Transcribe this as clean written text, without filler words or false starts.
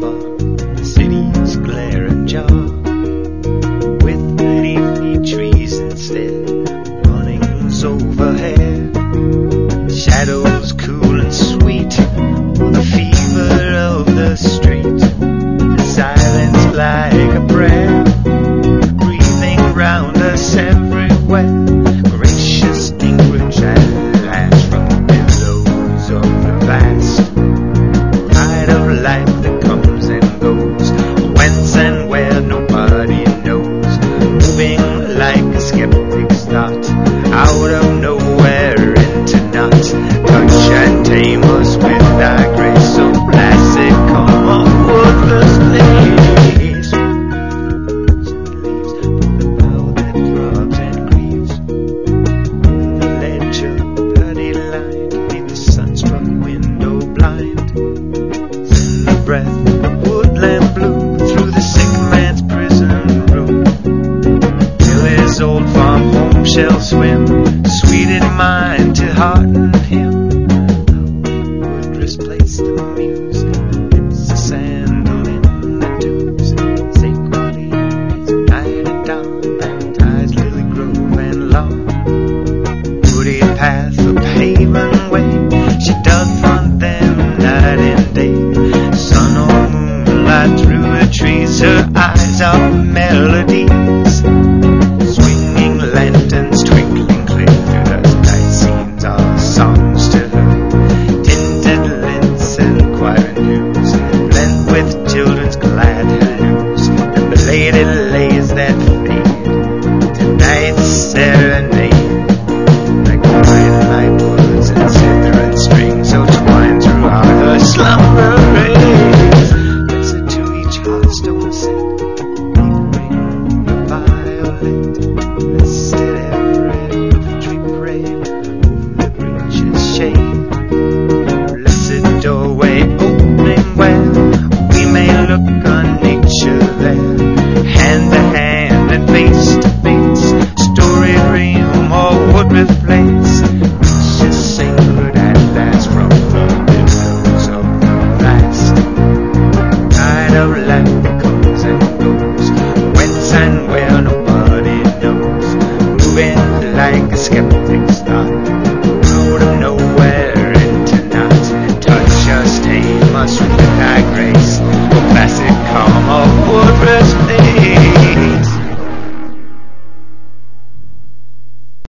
boulevard, the city's glare ajar, with leafy trees instead, runnings overhead, shadows cool and sweet, the fever of the street, the silence like a prayer, breathing round us everywhere, gracious anchorage at last from the billows of the vast, tide of life that comes and goes, whence and where nobody knows, moving like a skeptic's thought, out of nowhere into naught, touch and tame us with thy grace, so placid come on worthless place. Leaves from the bough that throbs and grieves, the ledger bloody lined, leave the sun-struck window blind, send the breath of woodland blue through the sick man's prison room, till his old farm home shall swim, sweet in mind to hearten him. Woodress place to muse, it's a sandal in the dews, sacredly is night and dawn, baptized lily grove and lawn, woody path, a paven way, she doth front them night and day, sun or moonlight through the trees, her eyes are melodies, swinging lanterns twinkling clear through the night scenes are songs to her, tinted lints and choir news, blent with children's glad halloos, the belated lays that fade, tonight's serenade, like twilight woods and cithern strings, so twined throughout her slumber rays, blessed to each hearthstone set, ring the violet, blessed every tree brave, over the breaches shade, blessed doorway opening where we may look on nature there, hand to hand and face to face, storied realm or Woodruff place, gracious sacred at last from the billows of the vast, tide of life that comes and goes, whence and